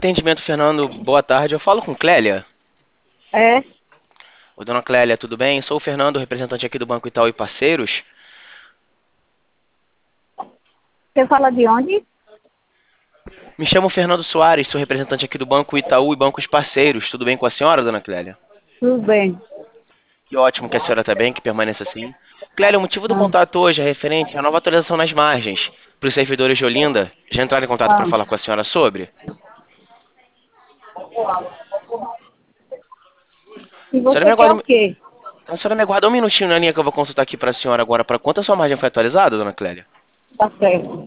Atendimento, Fernando. Boa tarde. Eu falo com Clélia. É, Ô, dona Clélia, tudo bem? Sou o Fernando, representante aqui do Banco Itaú e Parceiros. você fala de onde? Me chamo Fernando Soares, sou representante aqui do Banco Itaú e Bancos Parceiros. Tudo bem com a senhora, dona Clélia? Tudo bem. Que ótimo que a senhora está bem, que permaneça assim. Clélia, o motivo do Ah, contato hoje é referente à nova atualização nas margens para os servidores de Olinda. Já entraram em contato para ah. falar com a senhora sobre? E A senhora me você quer o aguarda, quê? a senhora me aguarda um minutinho na linha que eu vou consultar aqui para a senhora agora. Para quanto a sua margem foi atualizada, dona Clélia? Tá certo.